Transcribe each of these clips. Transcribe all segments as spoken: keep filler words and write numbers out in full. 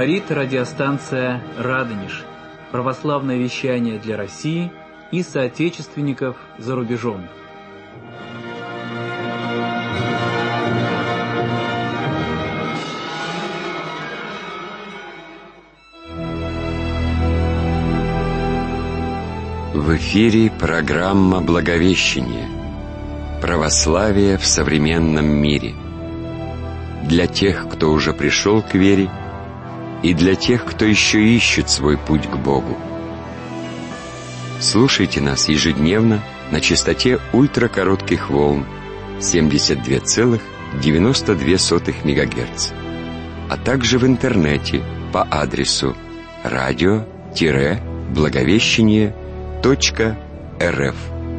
Говорит радиостанция «Радонеж». Православное вещание для России и соотечественников за рубежом. В эфире программа «Благовещение. Православие в современном мире». Для тех, кто уже пришел к вере, и для тех, кто еще ищет свой путь к Богу. Слушайте нас ежедневно на частоте ультракоротких волн семьдесят два целых девяносто две сотых мегагерца, а также в интернете по адресу радио-благовещение точка рф.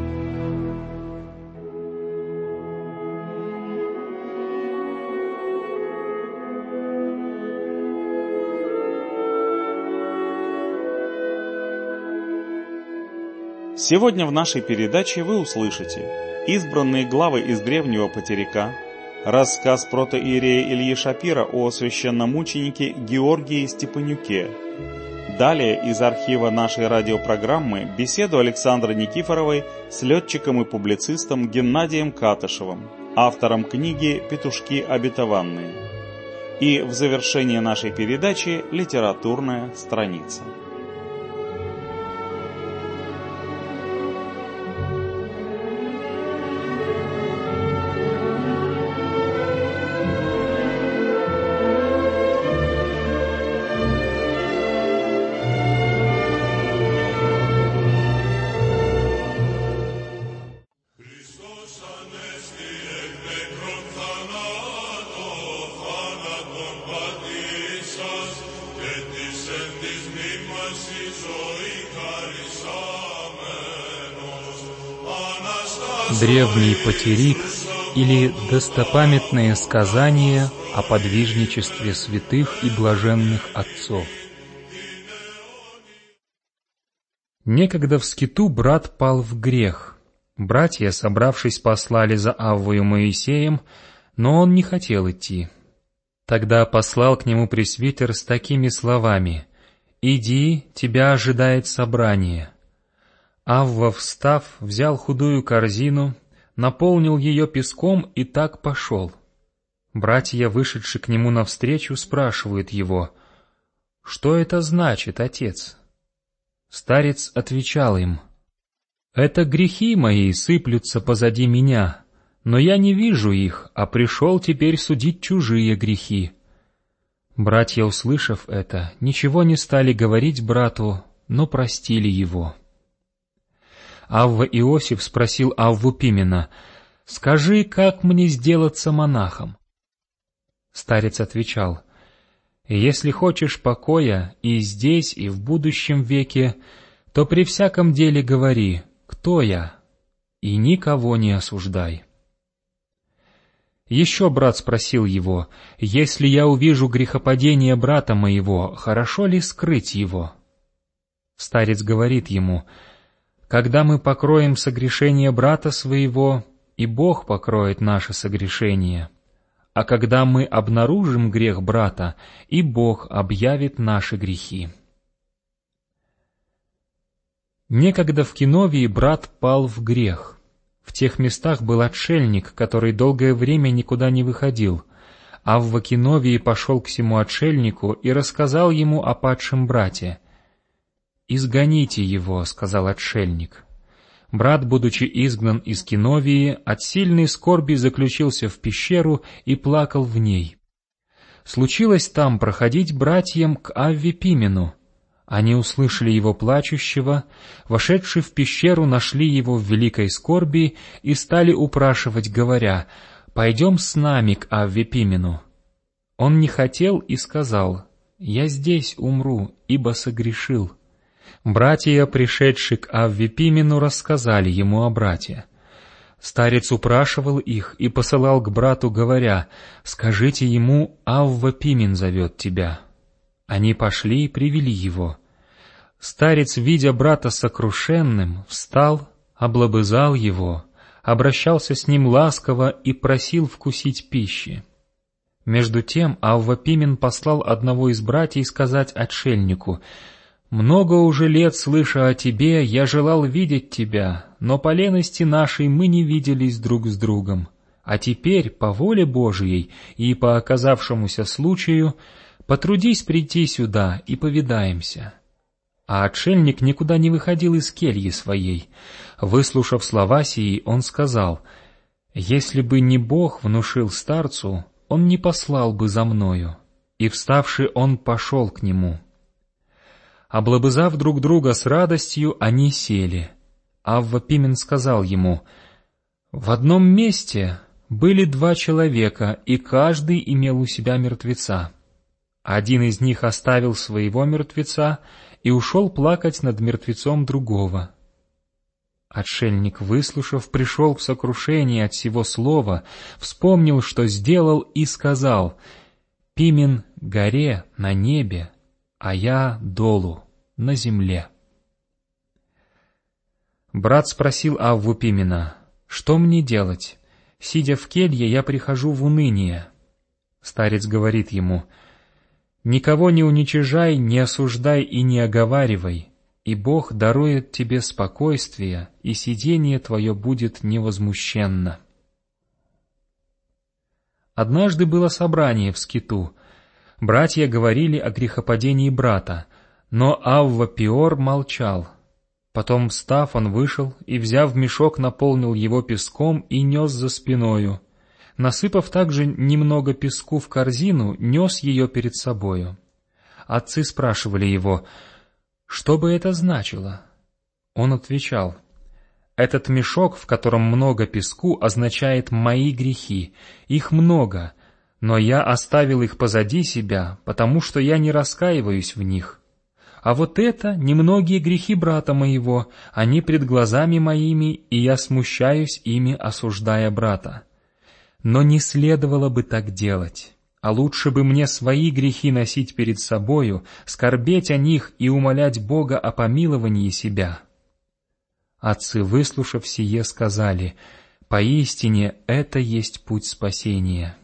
Сегодня в нашей передаче вы услышите избранные главы из древнего Патерика, рассказ протоиерея Ильи Шапира о священномученике Георгии Степанюке. Далее из архива нашей радиопрограммы беседу Александры Никифоровой с летчиком и публицистом Геннадием Катышевым, автором книги «Петушки обетованные». И в завершении нашей передачи литературная страница. Древний Патерик или достопамятные сказания о подвижничестве святых и блаженных отцов. Некогда в скиту брат пал в грех. Братья, собравшись, послали за Аввою Моисеем, но он не хотел идти. Тогда послал к нему пресвитер с такими словами: «Иди, тебя ожидает собрание». Авва, встав, взял худую корзину, наполнил ее песком и так пошел. Братья, вышедшие к нему навстречу, спрашивают его: «Что это значит, отец?» Старец отвечал им: «Это грехи мои сыплются позади меня, но я не вижу их, а пришел теперь судить чужие грехи». Братья, услышав это, ничего не стали говорить брату, но простили его. Авва Иосиф спросил Авву Пимена: «Скажи, как мне сделаться монахом?» Старец отвечал: «Если хочешь покоя и здесь, и в будущем веке, то при всяком деле говори: кто я, и никого не осуждай». Еще брат спросил его: «Если я увижу грехопадение брата моего, хорошо ли скрыть его?» Старец говорит ему: «Когда мы покроем согрешение брата своего, и Бог покроет наше согрешение, а когда мы обнаружим грех брата, и Бог объявит наши грехи». Некогда в Киновии брат пал в грех. В тех местах был отшельник, который долгое время никуда не выходил. Авва Киновии пошел к сему отшельнику и рассказал ему о падшем брате. «Изгоните его», — сказал отшельник. Брат, будучи изгнан из Киновии, от сильной скорби заключился в пещеру и плакал в ней. Случилось там проходить братьям к Авве Пимену. Они услышали его плачущего, вошедшие в пещеру, нашли его в великой скорби и стали упрашивать, говоря: «Пойдем с нами к Авве Пимену». Он не хотел и сказал: «Я здесь умру, ибо согрешил». Братья, пришедшие к Авве Пимену, рассказали ему о брате. Старец упрашивал их и посылал к брату, говоря: «Скажите ему, Авва Пимен зовет тебя». Они пошли и привели его. Старец, видя брата сокрушенным, встал, облобызал его, обращался с ним ласково и просил вкусить пищи. Между тем Авва Пимен послал одного из братьев сказать отшельнику: «Много уже лет, слыша о тебе, я желал видеть тебя, но по лености нашей мы не виделись друг с другом. А теперь, по воле Божией и по оказавшемуся случаю, потрудись прийти сюда и повидаемся». А отшельник никуда не выходил из кельи своей. Выслушав слова сии, он сказал: «Если бы не Бог внушил старцу, он не послал бы за мною». И, вставши, он пошел к нему. Облобызав друг друга с радостью, они сели. Авва Пимен сказал ему: «В одном месте были два человека, и каждый имел у себя мертвеца. Один из них оставил своего мертвеца и ушел плакать над мертвецом другого». Отшельник, выслушав, пришел в сокрушение от сего слова, вспомнил, что сделал, и сказал: «Пимен горе на небе, а я долу на земле». Брат спросил Авву Пимена: «Что мне делать? Сидя в келье, я прихожу в уныние». Старец говорит ему: «Никого не уничижай, не осуждай и не оговаривай, и Бог дарует тебе спокойствие, и сидение твое будет невозмущенно». Однажды было собрание в скиту. Братья говорили о грехопадении брата, но Авва Пиор молчал. Потом, встав, он вышел и, взяв мешок, наполнил его песком и нес за спиною. Насыпав также немного песку в корзину, нес ее перед собою. Отцы спрашивали его: «Что бы это значило?» Он отвечал: «Этот мешок, в котором много песку, означает мои грехи. Их много, но я оставил их позади себя, потому что я не раскаиваюсь в них. А вот это немногие грехи брата моего, они пред глазами моими, и я смущаюсь ими, осуждая брата. Но не следовало бы так делать, а лучше бы мне свои грехи носить перед собою, скорбеть о них и умолять Бога о помиловании себя». Отцы, выслушав сие, сказали: «Поистине это есть путь спасения».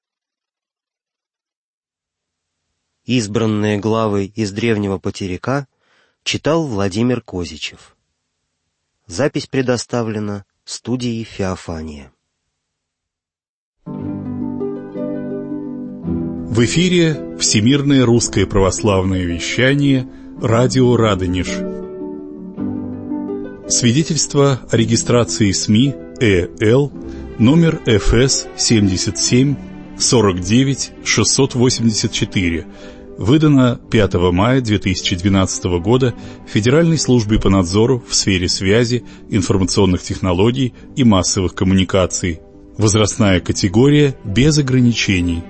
Избранные главы из древнего потеряка читал Владимир Козичев. Запись предоставлена студией «Феофания». В эфире Всемирное русское православное вещание «Радио Радонеж». Свидетельство о регистрации СМИ ЭЛ номер эф эс семьдесят семь сорок девять шестьсот восемьдесят четыре, выдано пятого мая две тысячи двенадцатого года Федеральной службе по надзору в сфере связи, информационных технологий и массовых коммуникаций. Возрастная категория без ограничений.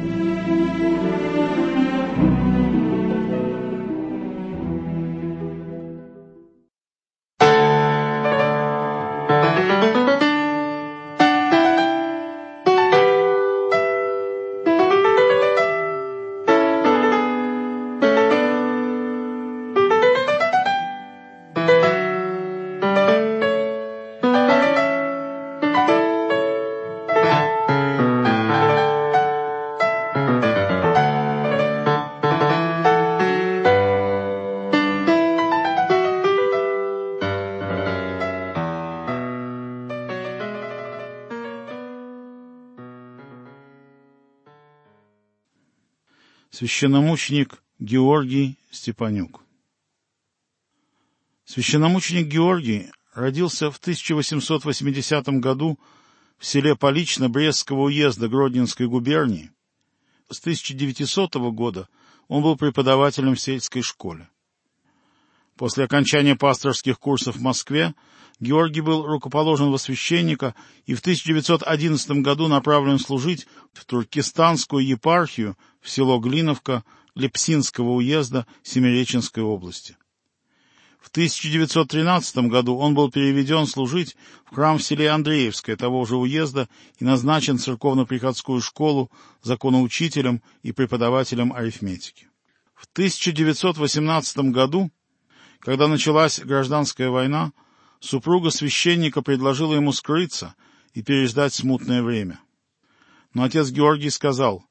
Священномученик Георгий Степанюк. Священномученик Георгий родился в тысяча восемьсот восьмидесятом году в селе Полично Брестского уезда Гродненской губернии. С тысяча девятисотого года он был преподавателем в сельской школе. После окончания пасторских курсов в Москве Георгий был рукоположен во священника и в тысяча девятьсот одиннадцатом году направлен служить в Туркестанскую епархию в село Глиновка Лепсинского уезда Семиреченской области. В тысяча девятьсот тринадцатом году он был переведен служить в храм в селе Андреевское того же уезда и назначен в церковно-приходскую школу законоучителем и преподавателем арифметики. В тысяча девятьсот восемнадцатом году, когда началась гражданская война, супруга священника предложила ему скрыться и переждать смутное время. Но отец Георгий сказал: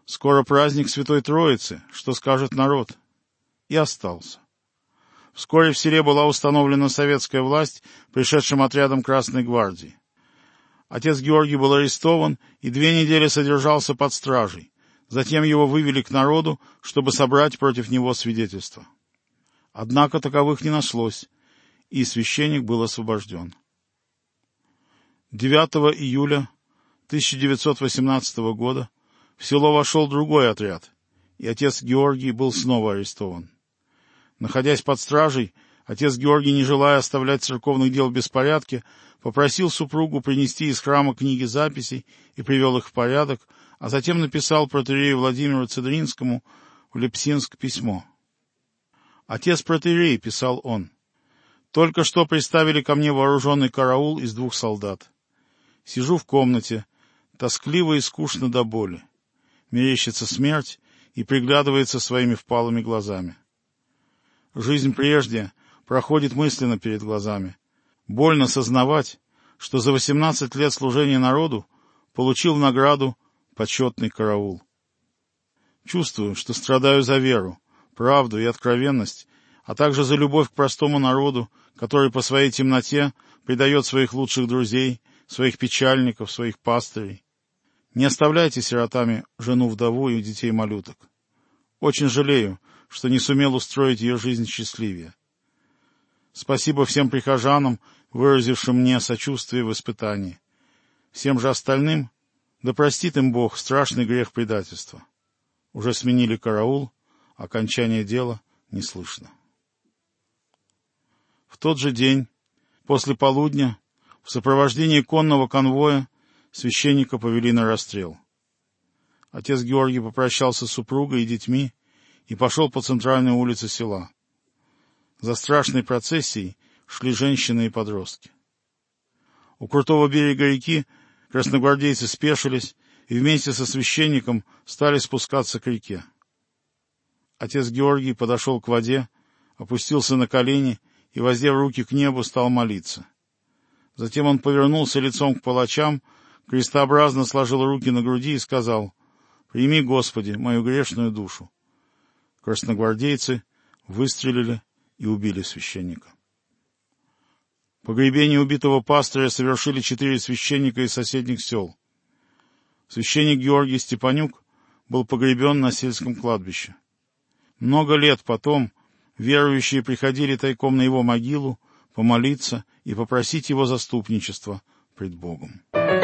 Скоро праздник Святой Троицы, что скажет народ? И остался. Вскоре в селе была установлена советская власть пришедшим отрядом Красной гвардии. Отец Георгий был арестован и две недели содержался под стражей. Затем его вывели к народу, чтобы собрать против него свидетельства. Однако таковых не нашлось, и священник был освобожден. девятого июля тысяча девятьсот восемнадцатого года в село вошел другой отряд, и отец Георгий был снова арестован. Находясь под стражей, отец Георгий, не желая оставлять церковных дел в беспорядке, попросил супругу принести из храма книги записей и привел их в порядок, а затем написал протоиерею Владимиру Цедринскому в Лепсинск письмо. «Отец протоиерей», — писал он, — «только что приставили ко мне вооруженный караул из двух солдат. Сижу в комнате, тоскливо и скучно до боли. Мерещится смерть и приглядывается своими впалыми глазами. Жизнь прежде проходит мысленно перед глазами. Больно сознавать, что за восемнадцать лет служения народу получил в награду почетный караул. Чувствую, что страдаю за веру, правду и откровенность, а также за любовь к простому народу, который по своей темноте предает своих лучших друзей, своих печальников, своих пастырей. Не оставляйте сиротами жену-вдову и детей-малюток. Очень жалею, что не сумел устроить ее жизнь счастливее. Спасибо всем прихожанам, выразившим мне сочувствие в испытании. Всем же остальным, да простит им Бог страшный грех предательства. Уже сменили караул, окончание дела не слышно». В тот же день, после полудня, в сопровождении конного конвоя, священника повели на расстрел. Отец Георгий попрощался с супругой и детьми и пошел по центральной улице села. За страшной процессией шли женщины и подростки. У крутого берега реки красногвардейцы спешились и вместе со священником стали спускаться к реке. Отец Георгий подошел к воде, опустился на колени и, воздев руки к небу, стал молиться. Затем он повернулся лицом к палачам, крестообразно сложил руки на груди и сказал: «Прими, Господи, мою грешную душу». Красногвардейцы выстрелили и убили священника. Погребение убитого пастыря совершили четыре священника из соседних сел. Священник Георгий Степанюк был погребен на сельском кладбище. Много лет потом верующие приходили тайком на его могилу помолиться и попросить его заступничества пред Богом.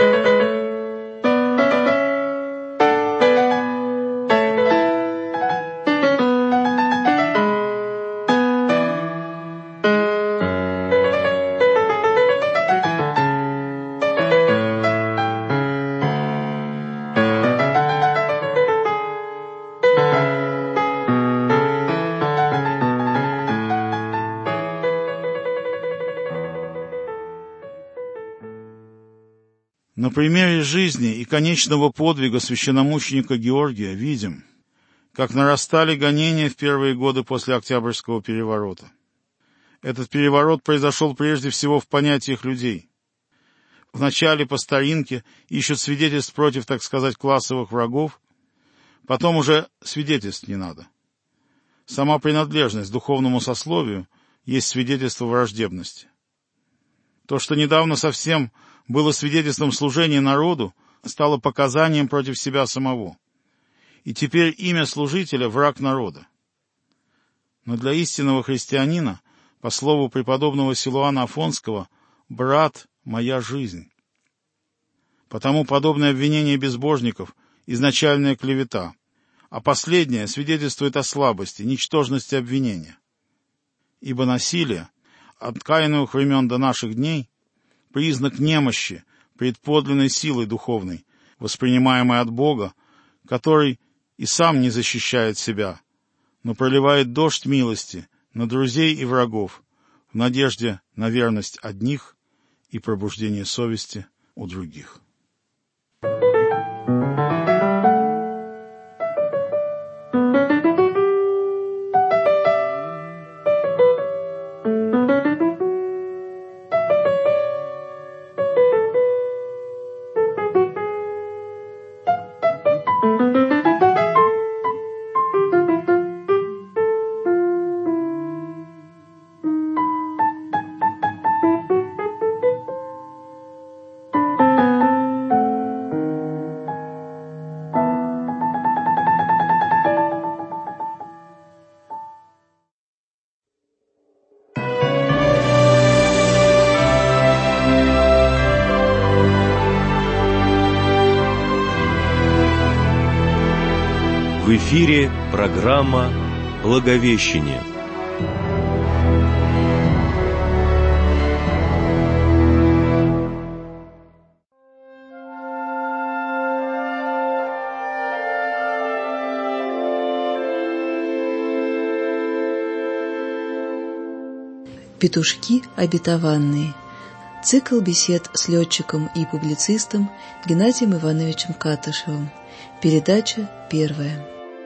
На примере жизни и конечного подвига священномученика Георгия видим, как нарастали гонения в первые годы после Октябрьского переворота. Этот переворот произошел прежде всего в понятиях людей. Вначале по старинке ищут свидетельств против, так сказать, классовых врагов, потом уже свидетельств не надо. Сама принадлежность к духовному сословию есть свидетельство враждебности. То, что недавно совсем было свидетельством служения народу, стало показанием против себя самого. И теперь имя служителя — враг народа. Но для истинного христианина, по слову преподобного Силуана Афонского, «брат — моя жизнь». Потому подобное обвинение безбожников — изначальная клевета, а последнее свидетельствует о слабости, ничтожности обвинения. Ибо насилие, от Каиновых времен до наших дней, признак немощи пред подлинной силой духовной, воспринимаемой от Бога, который и сам не защищает себя, но проливает дождь милости на друзей и врагов в надежде на верность одних и пробуждение совести у других. В эфире программа «Благовещение». Петушки обетованные. Цикл бесед с летчиком и публицистом Геннадием Ивановичем Катышевым. Передача первая.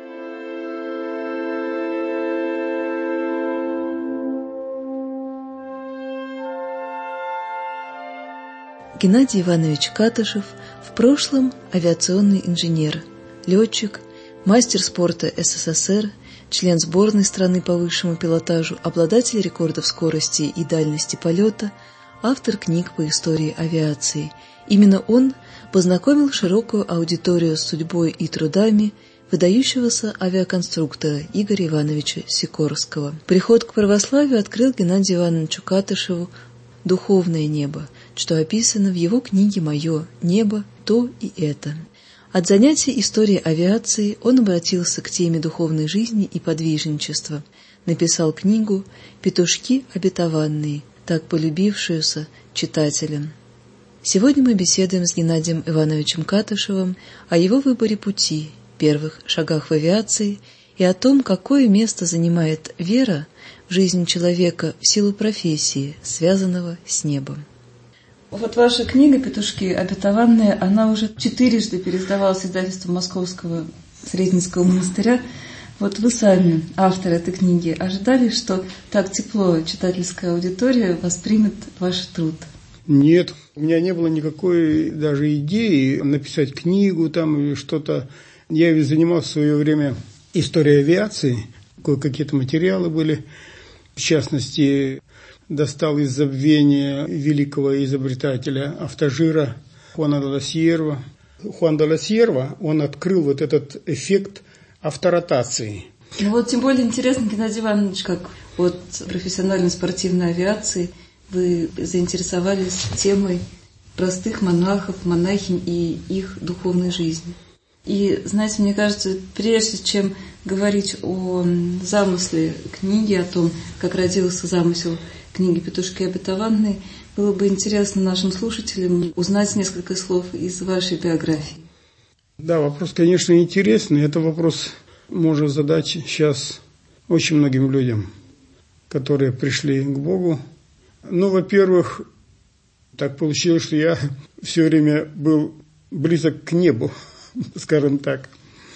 Геннадий Иванович Катышев в прошлом авиационный инженер, летчик, мастер спорта СССР, член сборной страны по высшему пилотажу, обладатель рекордов скорости и дальности полета, автор книг по истории авиации. Именно он познакомил широкую аудиторию с судьбой и трудами выдающегося авиаконструктора Игоря Ивановича Сикорского. Приход к православию открыл Геннадию Ивановичу Катышеву духовное небо, что описано в его книге «Мое небо, то и это». От занятий историей авиации он обратился к теме духовной жизни и подвижничества, написал книгу «Петушки обетованные», так полюбившуюся читателям. Сегодня мы беседуем с Геннадием Ивановичем Катышевым о его выборе пути, первых шагах в авиации и о том, какое место занимает вера в жизни человека в силу профессии, связанного с небом. Вот ваша книга «Петушки обетованные», она уже четырежды переиздавалась издательством Московского Сретенского монастыря. Вот вы сами, автор этой книги, ожидали, что так тепло читательская аудитория воспримет ваш труд? Нет, у меня не было никакой даже идеи написать книгу там или что-то. Я ведь занимался в свое время историей авиации, кое-какие-то материалы были, в частности, достал из забвения великого изобретателя автожира Хуана де ла Сьерва. Хуан де ла Сьерва, он открыл вот этот эффект авторотации. Ну вот тем более интересно, Геннадий Иванович, как от профессиональной спортивной авиации вы заинтересовались темой простых монахов, монахинь и их духовной жизни. И, знаете, мне кажется, прежде чем говорить о замысле книги, о том, как родился замысел книги «Петушки обетованные», было бы интересно нашим слушателям узнать несколько слов из вашей биографии. Да, вопрос, конечно, интересный. Это вопрос можно задать сейчас очень многим людям, которые пришли к Богу. Ну, во-первых, так получилось, что я все время был близок к небу, скажем так.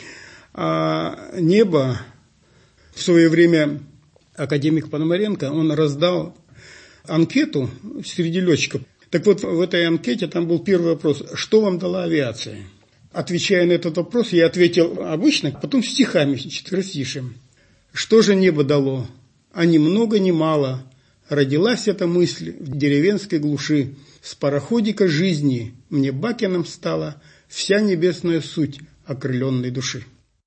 А небо в свое время академик Пономаренко, он раздал анкету среди летчиков. Так вот, в этой анкете там был первый вопрос: что вам дала авиация? Отвечая на этот вопрос, я ответил обычно, потом стихами, четверостишием. Что же небо дало? А ни много, ни мало. Родилась эта мысль в деревенской глуши. С пароходика жизни мне бакином стала вся небесная суть окрыленной души.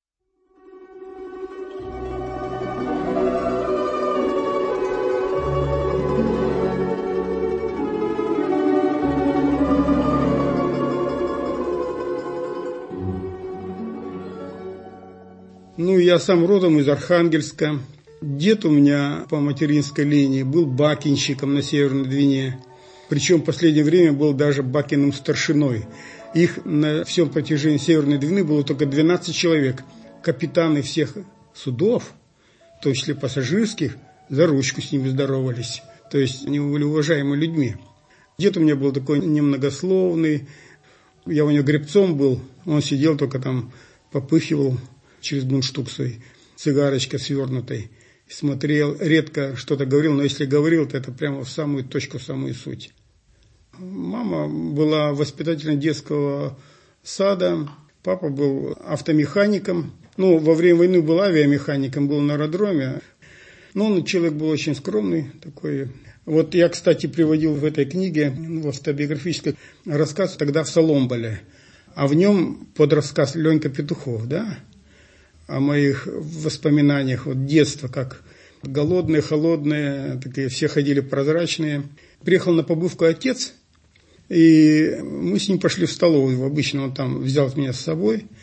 Ну, я сам родом из Архангельска. Дед у меня по материнской линии был бакинщиком на Северной Двине. Причем в последнее время был даже бакиным старшиной. Их на всем протяжении Северной Двины было только двенадцать человек. Капитаны всех судов, в том числе пассажирских, за ручку с ними здоровались. То есть они были уважаемыми людьми. Дед у меня был такой немногословный. Я у него гребцом был. Он сидел только там, попыхивал через мундштук свой, цигарочка свернутой. Смотрел, редко что-то говорил, но если говорил, то это прямо в самую точку, в самую суть. Мама была воспитателем детского сада, папа был автомехаником. Ну, во время войны был авиамехаником, был на аэродроме. Но он человек был очень скромный такой. Вот я, кстати, приводил в этой книге, в автобиографической, рассказ тогда в Соломболе. А в нем под рассказ Ленька Петухов, да, о моих воспоминаниях вот детства, как голодные, холодные, такие все ходили прозрачные. Приехал на побывку отец, и мы с ним пошли в столовую. Обычно он там взял меня с собой.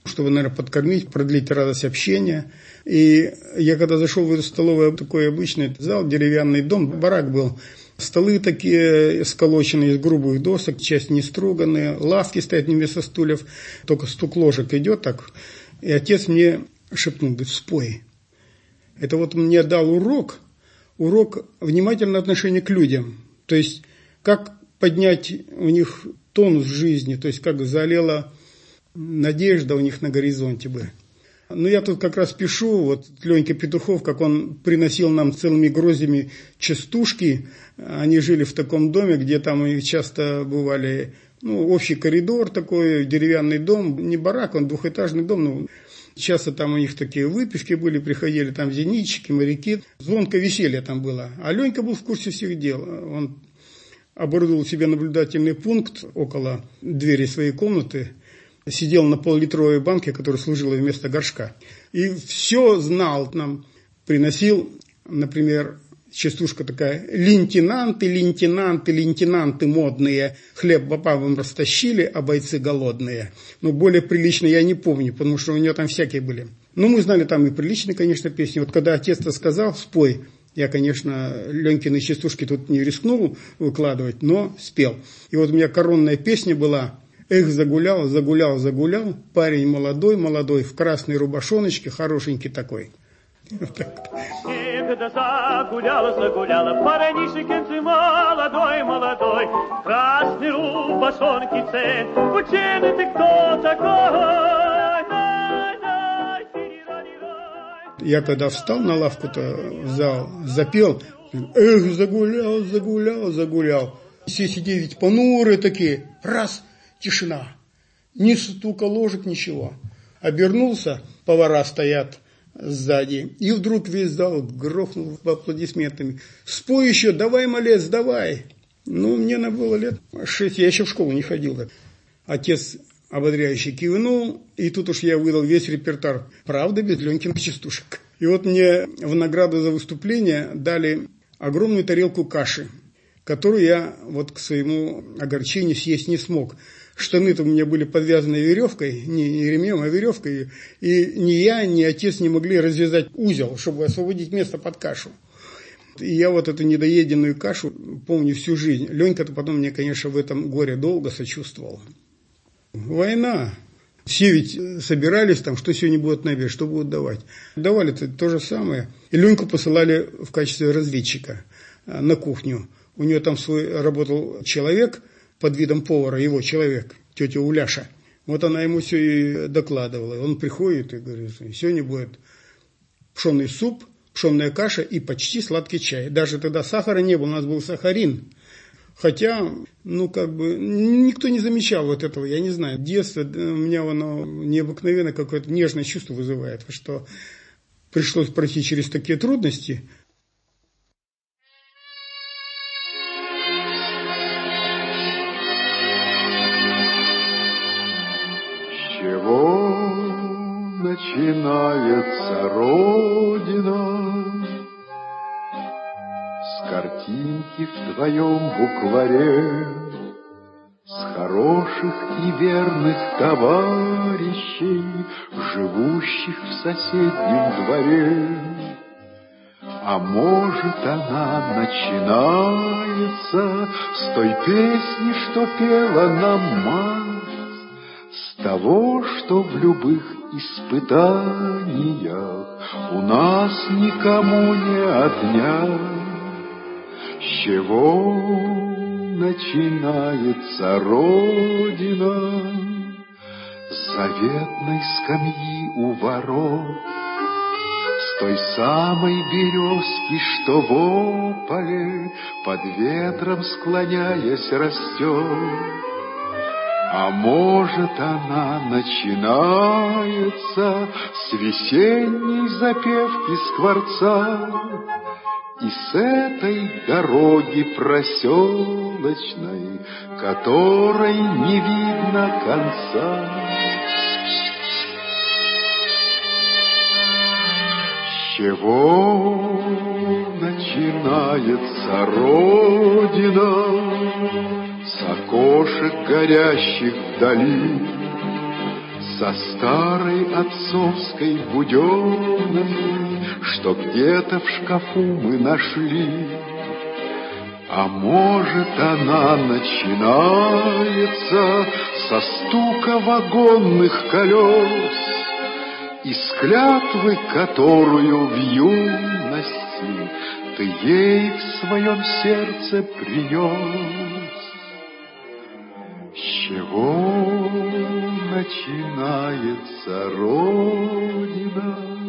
чтобы, наверное, подкормить, продлить радость общения. И я когда зашел в эту столовую, такой обычный зал, деревянный дом, барак был. Столы такие сколоченные из грубых досок, часть не струганные, лавки стоят не вместо стульев, только стук ложек идет так. И отец мне шепнул, говорит, спой. Это вот мне дал урок, урок внимательного отношения к людям. То есть, как поднять у них тонус жизни, то есть, как залила надежда у них на горизонте бы. Ну, я тут как раз пишу, вот Ленька Петухов, как он приносил нам целыми гроздями частушки. Они жили в таком доме, где там часто бывали, ну, общий коридор такой, деревянный дом, не барак, он двухэтажный дом, ну, часто там у них такие выпивки были, приходили там зенитчики, моряки. Звонко веселье там было. А Ленька был в курсе всех дел. Он оборудовал себе наблюдательный пункт около двери своей комнаты, сидел на поллитровой банке, которая служила вместо горшка. И все знал нам. Приносил, например, частушка такая: лейтенанты, лейтенанты, лейтенанты модные, хлеб бабам растащили, а бойцы голодные. Но более прилично я не помню, потому что у него там всякие были. Ну, мы знали там и приличные, конечно, песни. Вот когда отец-то сказал, спой, я, конечно, Ленькины частушки тут не рискнул выкладывать, но спел. И вот у меня коронная песня была: эх, загулял, загулял, загулял, парень молодой, молодой, в красной рубашоночке, хорошенький такой. Эх, да загуляла, загуляла, парнишек молодой, молодой, в красной рубашонке, ученый ты кто такой? Я когда встал на лавку-то в зал, запел, эх, загулял, загулял, загулял. Все сидели ведь понурые такие, раз, тишина, ни стука ложек, ничего. Обернулся, повара стоят сзади, и вдруг весь зал грохнул аплодисментами. Спой еще, давай, малец, давай. Ну, мне на было лет шесть, я еще в школу не ходил. Отец ободряюще кивнул, и тут уж я выдал весь репертуар. Правда, без Ленькиных частушек. И вот мне в награду за выступление дали огромную тарелку каши, которую я вот к своему огорчению съесть не смог. Штаны-то у меня были подвязаны веревкой, не, не ремнем, а веревкой, и ни я, ни отец не могли развязать узел, чтобы освободить место под кашу. И я вот эту недоеденную кашу помню всю жизнь. Ленька-то потом мне, конечно, в этом горе долго сочувствовал. Война. Все ведь собирались там, что сегодня будет на обед, что будут давать. Давали-то то же самое. И Леньку посылали в качестве разведчика на кухню. У нее там свой работал человек под видом повара, его человек, тетя Уляша. Вот она ему все и докладывала. Он приходит и говорит: сегодня будет пшеный суп, пшенная каша и почти сладкий чай. Даже тогда сахара не было, у нас был сахарин. Хотя, ну, как бы, никто не замечал вот этого, я не знаю. Детство у меня оно необыкновенно какое-то нежное чувство вызывает, что пришлось пройти через такие трудности. С чего начинается Родина? С картинки в твоем букваре, с хороших и верных товарищей, живущих в соседнем дворе. А может, она начинается с той песни, что пела нам мать, с того, что в любых испытаниях у нас никому не отнять. С чего начинается Родина? С заветной скамьи у ворот, с той самой березки, что в ополе под ветром склоняясь растет. А может, она начинается с весенней запевки скворца, и с этой дороги проселочной, которой не видно конца. С чего начинается Родина? С окошек горящих вдали, с со старой отцовской буденой, что где-то в шкафу мы нашли. А может, она начинается со стука вагонных колес и с клятвы, которую в юности ты ей в своем сердце принес. С чего начинается Родина?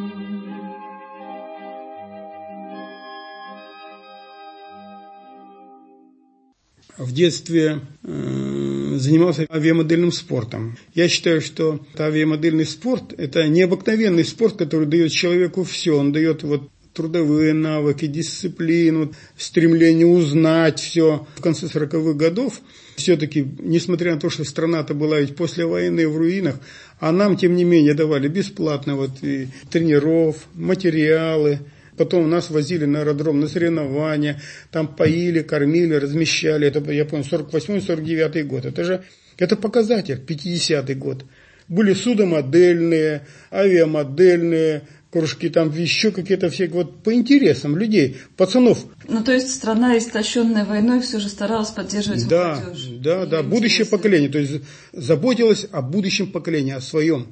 В детстве э, занимался авиамодельным спортом. Я считаю, что авиамодельный спорт – это необыкновенный спорт, который дает человеку все. Он дает вот трудовые навыки, дисциплину, стремление узнать все. В конце сороковых годов все-таки, несмотря на то, что страна-то была ведь после войны в руинах, а нам, тем не менее, давали бесплатно вот и тренеров, материалы. Потом нас возили на аэродром на соревнования, там поили, кормили, размещали. Это, я помню, сорок восьмой сорок девятый год. Это же это показатель, пятидесятый год. Были судомодельные, авиамодельные кружки, там еще какие-то все, вот по интересам людей, пацанов. Ну, то есть страна, истощенная войной, все же старалась поддерживать да, молодежь. Да, да, будущее поколение. То есть заботилась о будущем поколении, о своем.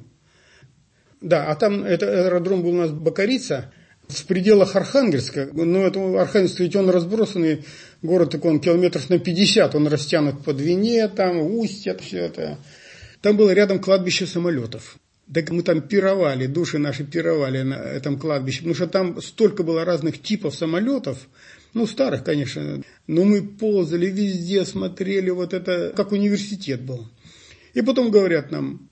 Да, а там это, аэродром был у нас Бакарица, в пределах Архангельска, но это Архангельск, ведь он разбросанный, город такой, он километров на пятьдесят, он растянут по Двине, там, Устье, все это. Там было рядом кладбище самолетов. Так мы там пировали, души наши пировали на этом кладбище, потому что там столько было разных типов самолетов, ну, старых, конечно, но мы ползали везде, смотрели, вот это, как университет был. И потом говорят нам,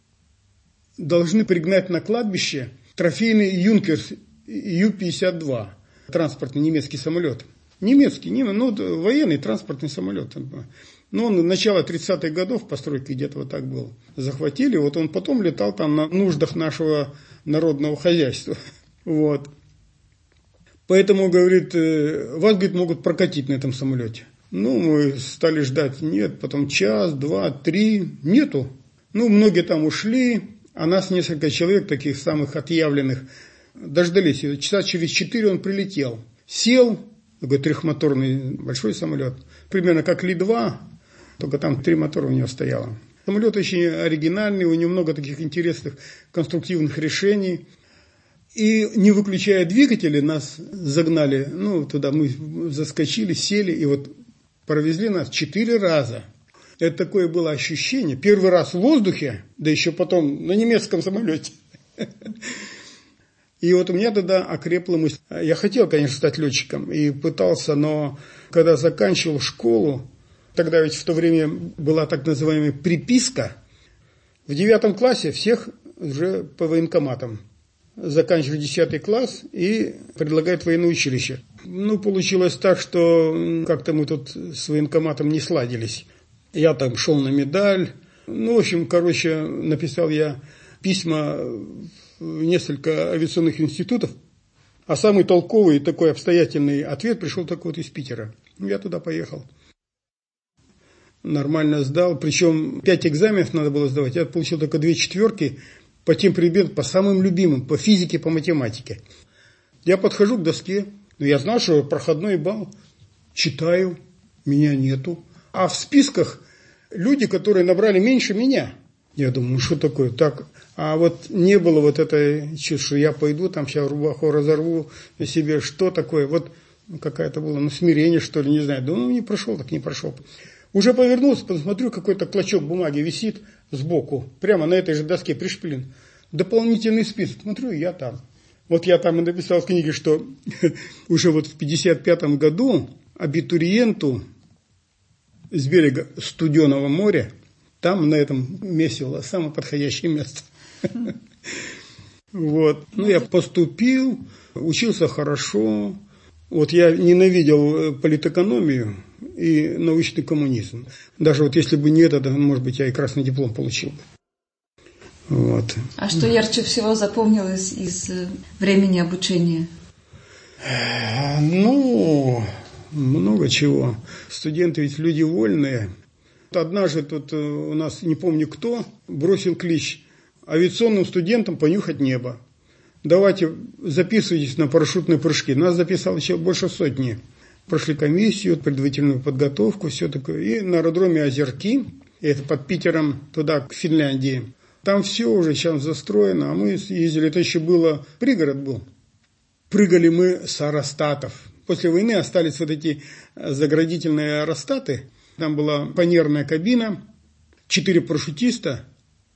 должны пригнать на кладбище трофейный Юнкерс Ю пятьдесят два, транспортный немецкий самолет. Немецкий, не, ну, военный транспортный самолет. Но он начало тридцатых годов постройки где-то вот так был. Захватили, вот он потом летал там на нуждах нашего народного хозяйства. Вот. Поэтому, говорит, вас, говорит, могут прокатить на этом самолете. Ну, мы стали ждать, нет, потом час, два, три, нету. Ну, многие там ушли, а нас несколько человек, таких самых отъявленных, дождались. Часа через четыре он прилетел. Сел, такой трехмоторный большой самолет, примерно как Ли два, только там три мотора у него стояло. Самолет очень оригинальный, у него много таких интересных конструктивных решений. И не выключая двигатели, нас загнали, ну, туда мы заскочили, сели, и вот провезли нас четыре раза. Это такое было ощущение. Первый раз в воздухе, да еще потом на немецком самолете. И вот у меня тогда окрепла мысль. Я хотел, конечно, стать летчиком и пытался, но когда заканчивал школу, тогда ведь в то время была так называемая приписка, в девятом классе всех уже по военкоматам. Заканчиваю десятый класс и предлагают военное училище. Ну, получилось так, что как-то мы тут с военкоматом не сладились. Я там шел на медаль. Ну, в общем, короче, написал я письма в несколько авиационных институтов, а самый толковый такой обстоятельный ответ пришел такой вот из Питера. Я туда поехал. Нормально сдал, причем пять экзаменов надо было сдавать. Я получил только две четверки по тем предметам, по самым любимым, по физике, по математике. Я подхожу к доске, но я знал, что проходной балл, читаю, меня нету. А в списках люди, которые набрали меньше меня. Я думаю, ну что такое? Так, а вот не было вот этой чувства, что я пойду, там сейчас рубаху разорву на себе, что такое? Вот какая-то была, ну, смирение, что ли, не знаю. Да ну, не прошел, так не прошел. Уже повернулся, посмотрю, какой-то клочок бумаги висит сбоку, прямо на этой же доске пришпилен. Дополнительный список. Смотрю, я там. Вот я там и написал в книге, что уже вот в пятьдесят пятом году абитуриенту с берега Студенного моря, там на этом месте было самое подходящее место. Вот. Ну, я поступил, учился хорошо. Вот я ненавидел политэкономию и научный коммунизм. Даже вот если бы не это, может быть, я и красный диплом получил бы. Вот. А что ярче всего запомнилось из времени обучения? Ну, много чего. Студенты ведь люди вольные. Однажды тут у нас, не помню кто, бросил клич авиационным студентам понюхать небо. Давайте записывайтесь на парашютные прыжки. Нас записало еще больше сотни. Прошли комиссию, предварительную подготовку, все такое. И на аэродроме Озерки, это под Питером, туда, к Финляндии. Там все уже сейчас застроено, а мы ездили, это еще было, пригород был. Прыгали мы с аэростатов. После войны остались вот эти заградительные аэростаты. Там была фанерная кабина, четыре парашютиста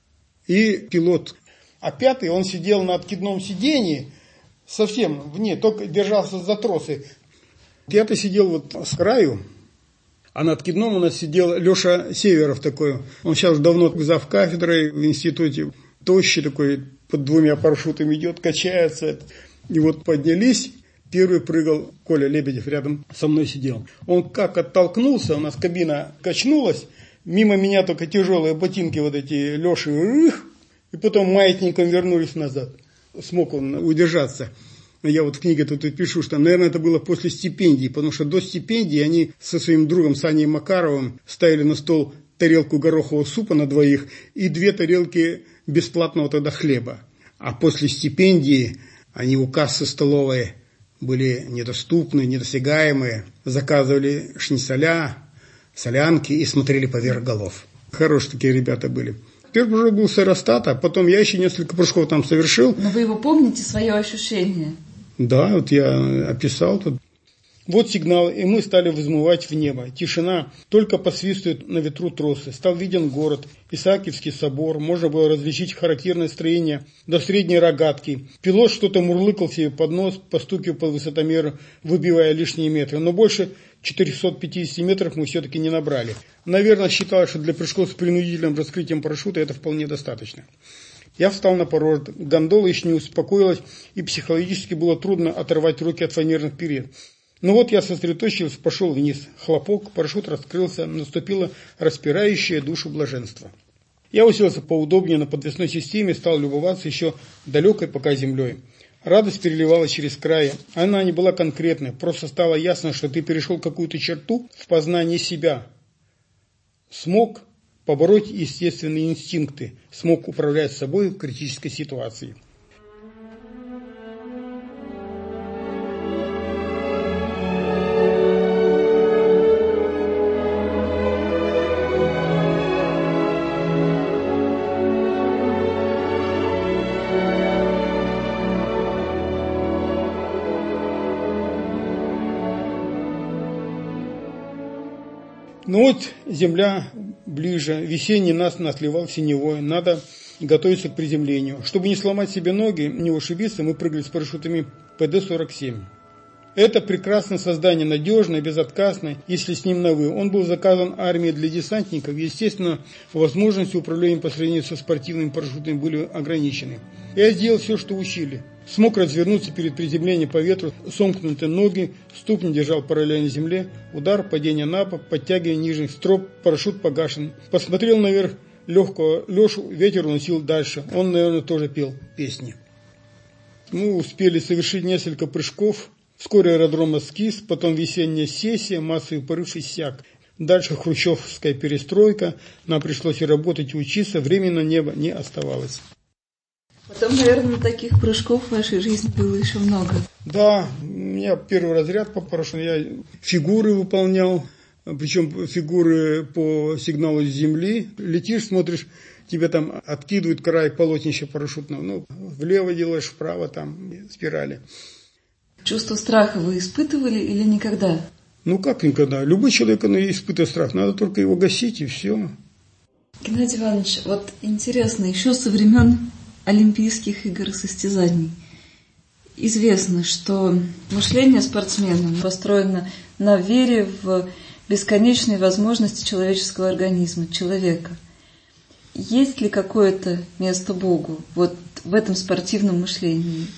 и пилот. А пятый, он сидел на откидном сиденье, совсем вне, только держался за тросы. Я-то сидел вот с краю, а на откидном у нас сидел Леша Северов такой. Он сейчас давно зав кафедрой в институте, тощий такой, под двумя парашютами идет, качается. И вот поднялись, первый прыгал, Коля Лебедев рядом со мной сидел. Он как оттолкнулся, у нас кабина качнулась, мимо меня только тяжелые ботинки вот эти Леши, и потом маятником вернулись назад. Смог он удержаться. Я вот в книге тут и пишу, что, наверное, это было после стипендии, потому что до стипендии они со своим другом Саней Макаровым ставили на стол тарелку горохового супа на двоих и две тарелки бесплатного тогда хлеба. А после стипендии они у кассы столовой были недоступны, недосягаемые, заказывали шницеля, солянки и смотрели поверх голов. Хорошие такие ребята были. Первый прыжок был с аэростата, потом я еще несколько прыжков там совершил. Но вы его помните, свое ощущение? Да, вот я описал тут. Вот сигнал, и мы стали взмывать в небо. Тишина, только посвистывают на ветру тросы. Стал виден город, Исаакиевский собор, можно было различить характерное строение до средней рогатки. Пилот что-то мурлыкал себе под нос, постукивая по высотомеру, выбивая лишние метры. Но больше четырехсот пятидесяти метров мы все-таки не набрали. Наверное, считалось, что для прыжков с принудительным раскрытием парашюта это вполне достаточно. Я встал на парашют, гондола еще не успокоилась, и психологически было трудно оторвать руки от фанерных перед. Ну вот я сосредоточился, пошел вниз. Хлопок, парашют раскрылся, наступило распирающее душу блаженство. Я уселся поудобнее на подвесной системе, стал любоваться еще далекой пока землей. Радость переливалась через край. Она не была конкретной, просто стало ясно, что ты перешел какую-то черту в познании себя. Смог побороть естественные инстинкты, смог управлять собой в критической ситуации. Ну вот земля ближе, весенний нас наслевал синевой, надо готовиться к приземлению. Чтобы не сломать себе ноги, не ушибиться, мы прыгали с парашютами пэ дэ сорок семь. Это прекрасное создание, надежное, безотказное, если с ним на «вы». Он был заказан армией для десантников, естественно, возможности управления по сравнению со спортивными парашютами были ограничены. Я сделал все, что учили. Смог развернуться перед приземлением по ветру, сомкнутые ноги, ступни держал параллельно земле, удар, падение на пол, подтягивание нижних строп, парашют погашен. Посмотрел наверх легкого Лешу, ветер уносил дальше. Он, наверное, тоже пел песни. Мы успели совершить несколько прыжков. Вскоре аэродром эскиз, потом весенняя сессия, массовый порыв иссяк. Дальше хрущевская перестройка, нам пришлось и работать, и учиться, времени на небо не оставалось. Потом, наверное, таких прыжков в вашей жизни было еще много. Да, у меня первый разряд по парашюту, я фигуры выполнял, причем фигуры по сигналу с земли. Летишь, смотришь, тебя там откидывают край полотнища парашютного, ну, влево делаешь, вправо там, спирали. Чувство страха вы испытывали или никогда? Ну как никогда? Любой человек испытывает страх, надо только его гасить и все. Геннадий Иванович, вот интересно, еще со времен Олимпийских игр и состязаний известно, что мышление спортсмена построено на вере в бесконечные возможности человеческого организма, человека. Есть ли какое-то место Богу вот в этом спортивном мышлении?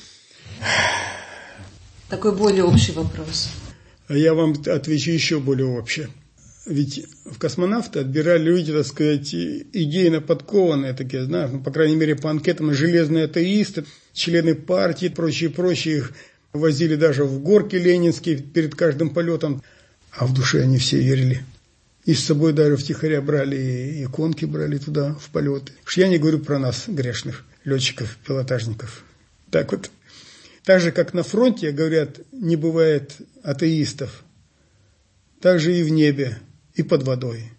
Такой более общий вопрос. Я вам отвечу еще более общее. Ведь в космонавты отбирали люди, так сказать, идейно подкованные, такие, знаешь, ну, по крайней мере, по анкетам, железные атеисты, члены партии, прочие, прочие, их возили даже в горки ленинские перед каждым полетом. А в душе они все верили И с собой даже втихаря брали, и иконки брали туда в полеты. Уж я не говорю про нас, грешных летчиков, пилотажников. Так вот. Так же, как на фронте, говорят, не бывает атеистов, так же и в небе, и под водой.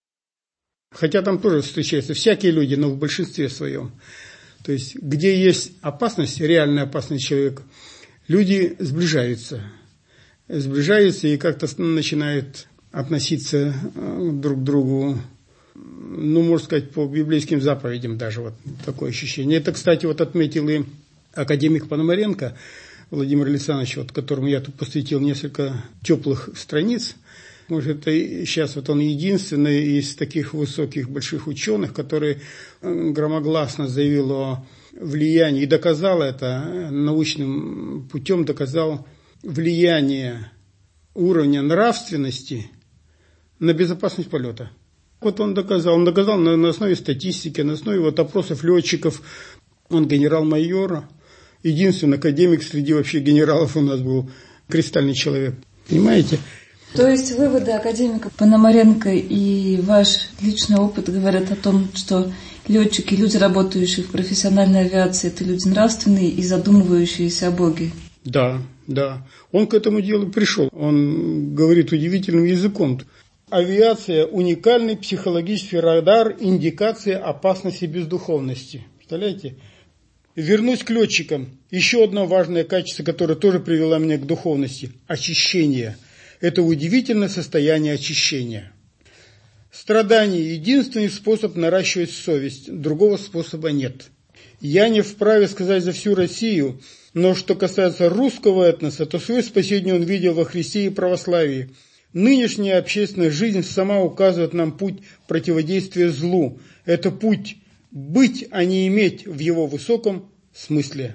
Хотя там тоже встречаются всякие люди, но в большинстве своем. То есть, где есть опасность, реальная опасность человека, люди сближаются. Сближаются и как-то начинают относиться друг к другу, ну, можно сказать, по библейским заповедям даже вот такое ощущение. Это, кстати, вот отметил и академик Пономаренко Владимир Александрович, вот, которому я тут посвятил несколько теплых страниц. Может, это сейчас вот он единственный из таких высоких больших ученых, который громогласно заявил о влиянии и доказал это научным путем, доказал влияние уровня нравственности на безопасность полета. Вот он доказал, он доказал на, на основе статистики, на основе вот опросов летчиков. Он генерал-майор, единственный академик среди вообще генералов у нас был, кристальный человек. Понимаете? То есть выводы академика Пономаренко и ваш личный опыт говорят о том, что летчики, люди, работающие в профессиональной авиации, это люди нравственные и задумывающиеся о Боге. Да, да. Он к этому делу пришел. Он говорит удивительным языком. Авиация – уникальный психологический радар, индикация опасности бездуховности. Представляете? Вернусь к летчикам. Еще одно важное качество, которое тоже привело меня к духовности – очищение. Это удивительное состояние очищения. Страдание – единственный способ наращивать совесть, другого способа нет. Я не вправе сказать за всю Россию, но что касается русского этноса, то свое спасение он видел во Христе и православии. Нынешняя общественная жизнь сама указывает нам путь противодействия злу. Это путь быть, а не иметь в его высоком смысле.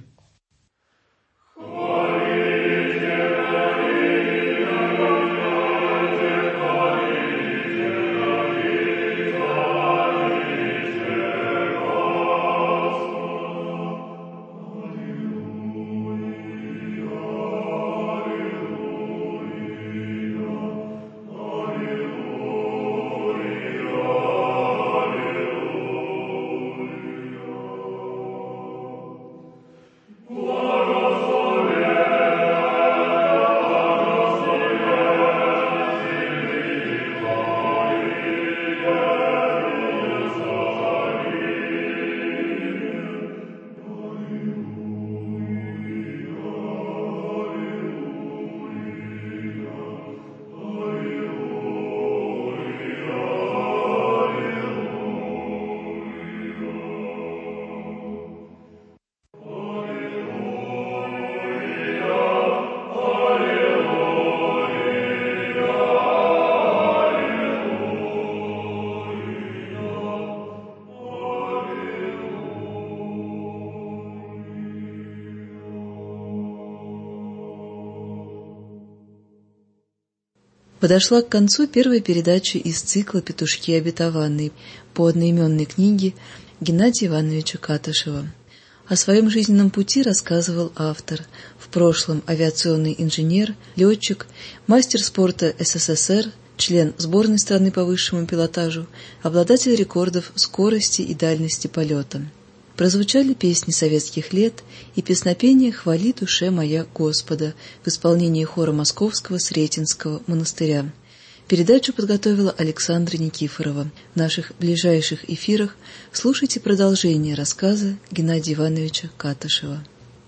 Подошла к концу первая передача из цикла «Петушки обетованные» по одноименной книге Геннадия Ивановича Катышева. О своем жизненном пути рассказывал автор, в прошлом авиационный инженер, летчик, мастер спорта СССР, член сборной страны по высшему пилотажу, обладатель рекордов скорости и дальности полета. Прозвучали песни советских лет и песнопение «Хвали душе моя Господа» в исполнении хора Московского Сретенского монастыря. Передачу подготовила Александра Никифорова. В наших ближайших эфирах слушайте продолжение рассказа Геннадия Ивановича Катышева.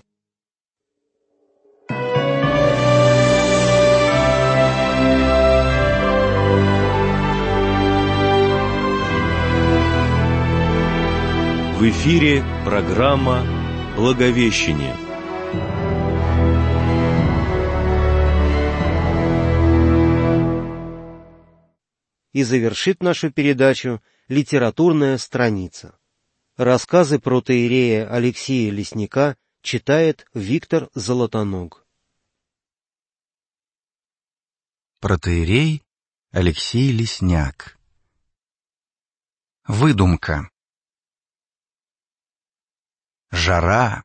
В эфире программа «Благовещение». И завершит нашу передачу литературная страница. Рассказы протоиерея Алексея Лесника читает Виктор Золотоног. Протоиерей Алексей Лесняк. Выдумка. Жара.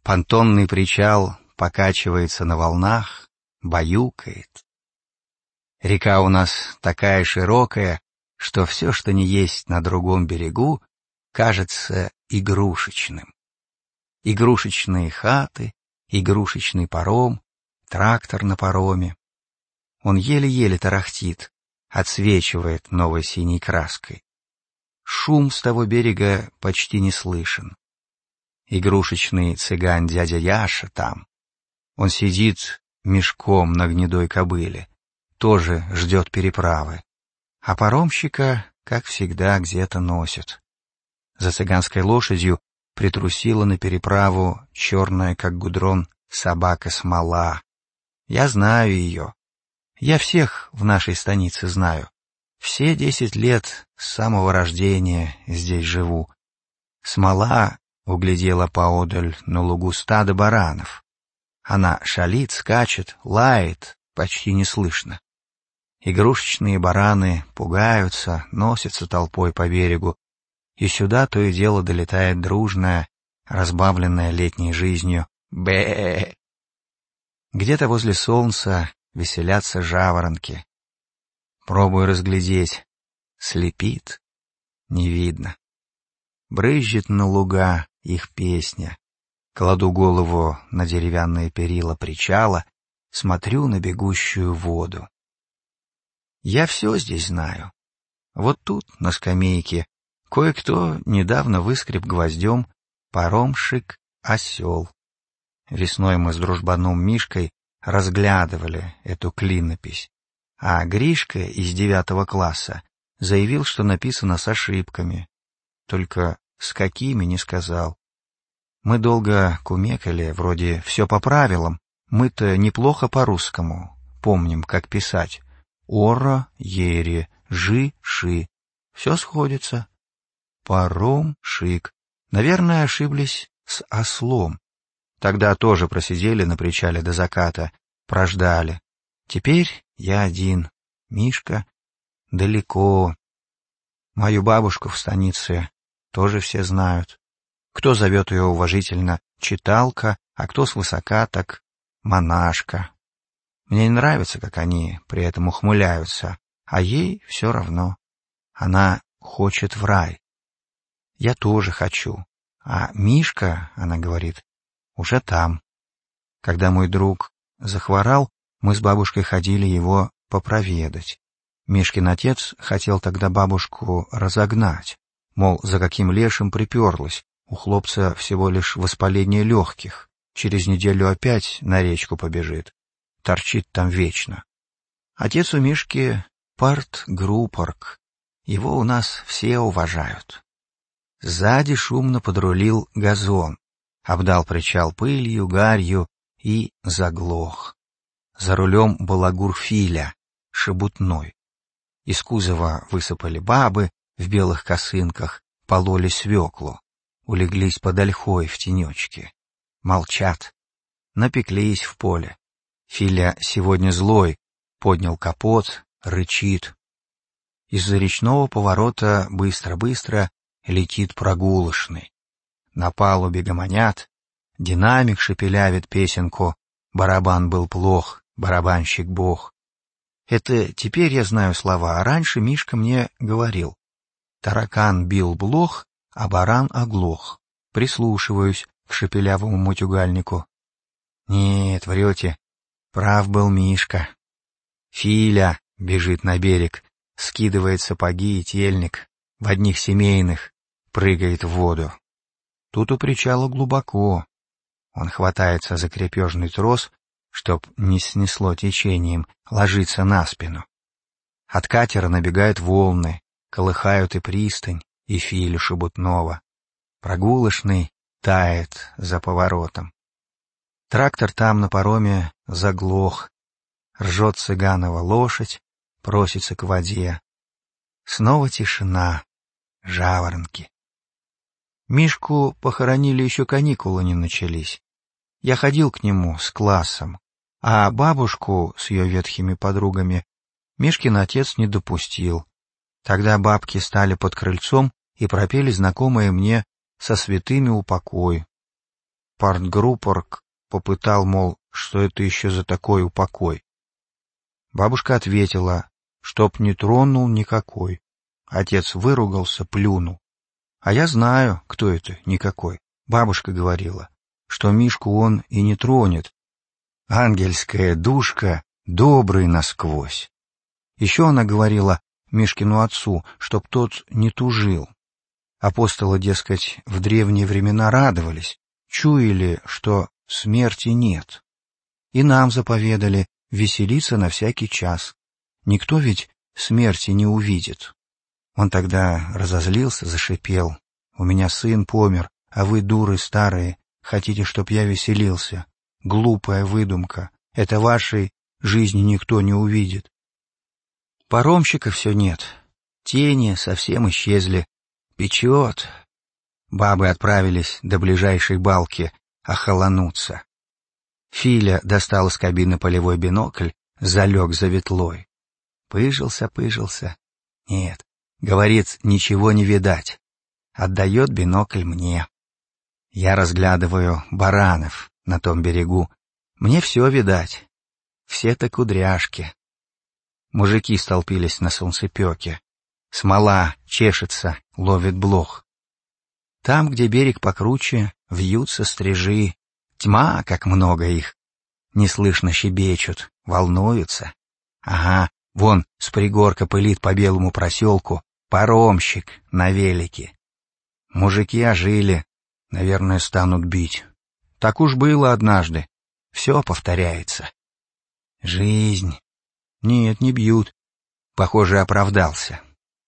Понтонный причал покачивается на волнах, баюкает. Река у нас такая широкая, что все, что не есть на другом берегу, кажется игрушечным. Игрушечные хаты, игрушечный паром, трактор на пароме. Он еле-еле тарахтит, отсвечивает новой синей краской. Шум с того берега почти не слышен. Игрушечный цыган дядя Яша там. Он сидит мешком на гнедой кобыле, тоже ждет переправы. А паромщика, как всегда, где-то носит. За цыганской лошадью притрусила на переправу черная, как гудрон, собака Смола. Я знаю ее. Я всех в нашей станице знаю. Все десять лет с самого рождения здесь живу. Смола углядела поодаль на лугу стадо баранов. Она шалит, скачет, лает, почти не слышно. Игрушечные бараны пугаются, носятся толпой по берегу, и сюда то и дело долетает дружная, разбавленная летней жизнью «бэ». Где-то возле солнца веселятся жаворонки. Пробую разглядеть. Слепит. Не видно. Брызжет на луга их песня. Кладу голову на деревянные перила причала, смотрю на бегущую воду. Я все здесь знаю. Вот тут, на скамейке, кое-кто недавно выскреб гвоздем паромщик-осел. Весной мы с дружбаном Мишкой разглядывали эту клинопись, а Гришка из девятого класса заявил, что написано с ошибками, только с какими не сказал. Мы долго кумекали, вроде все по правилам, мы-то неплохо по-русскому помним, как писать. Ора, ере, жи, ши. Все сходится. Паром, шик. Наверное, ошиблись с ослом. Тогда тоже просидели на причале до заката, прождали. Теперь я один, Мишка, далеко. Мою бабушку в станице тоже все знают. Кто зовет ее уважительно читалка, а кто свысока так монашка. Мне не нравится, как они при этом ухмыляются, а ей все равно. Она хочет в рай. Я тоже хочу. А Мишка, она говорит, уже там. Когда мой друг захворал, мы с бабушкой ходили его попроведать. Мишкин отец хотел тогда бабушку разогнать, мол, за каким лешим приперлась, у хлопца всего лишь воспаление легких, через неделю опять на речку побежит, торчит там вечно. Отец у Мишки партгруппорг, его у нас все уважают. Сзади шумно подрулил газон, обдал причал пылью, гарью и заглох. За рулем балагур Филя, шебутной. Из кузова высыпали бабы в белых косынках, пололи свеклу, улеглись под ольхой в тенечке. Молчат, напеклись в поле. Филя сегодня злой, поднял капот, рычит. Из-за речного поворота быстро-быстро летит прогулочный. На палубе гомонят, динамик шепелявит песенку «Барабан был плох, барабанщик бог». Это теперь я знаю слова, а раньше Мишка мне говорил. Таракан бил блох, а баран оглох. Прислушиваюсь к шепелявому матюгальнику. Нет, врете, прав был Мишка. Филя бежит на берег, скидывает сапоги и тельник, в одних семейных, прыгает в воду. Тут у причала глубоко. Он хватается за крепежный трос, чтоб не снесло течением, ложится на спину. От катера набегают волны, колыхают и пристань, и Филю шебутного. Прогулочный тает за поворотом. Трактор там на пароме заглох. Ржет цыганова лошадь, просится к воде. Снова тишина, жаворонки. Мишку похоронили, еще каникулы не начались. Я ходил к нему с классом, а бабушку с ее ветхими подругами Мишкин отец не допустил. Тогда бабки стали под крыльцом и пропели знакомые мне «Со святыми упокой». Партгруппорг попытал, мол, что это еще за такой упокой. Бабушка ответила, чтоб не тронул никакой. Отец выругался, плюнул. А я знаю, кто это никакой. Бабушка говорила, что Мишку он и не тронет. Ангельская душка, добрый насквозь. Еще она говорила Мишкину отцу, чтоб тот не тужил. Апостолы, дескать, в древние времена радовались, чуяли, что смерти нет. И нам заповедали веселиться на всякий час. Никто ведь смерти не увидит. Он тогда разозлился, зашипел. У меня сын помер, а вы, дуры старые, хотите, чтоб я веселился. Глупая выдумка. Это вашей жизни никто не увидит. Паромщика все нет. Тени совсем исчезли. Печет. Бабы отправились до ближайшей балки охолонуться. Филя достал из кабины полевой бинокль, залег за ветлой. Пыжился, пыжился. Нет, говорит, ничего не видать. Отдает бинокль мне. Я разглядываю баранов на том берегу. Мне все видать. Все-то кудряшки. Мужики столпились на солнцепеке. Смола чешется, ловит блох. Там, где берег покруче, вьются стрижи. Тьма, как много их. Неслышно щебечут, волнуются. Ага, вон с пригорка пылит по белому проселку паромщик на велике. Мужики ожили, наверное, станут бить. Так уж было однажды. Все повторяется. Жизнь. Нет, не бьют. Похоже, оправдался.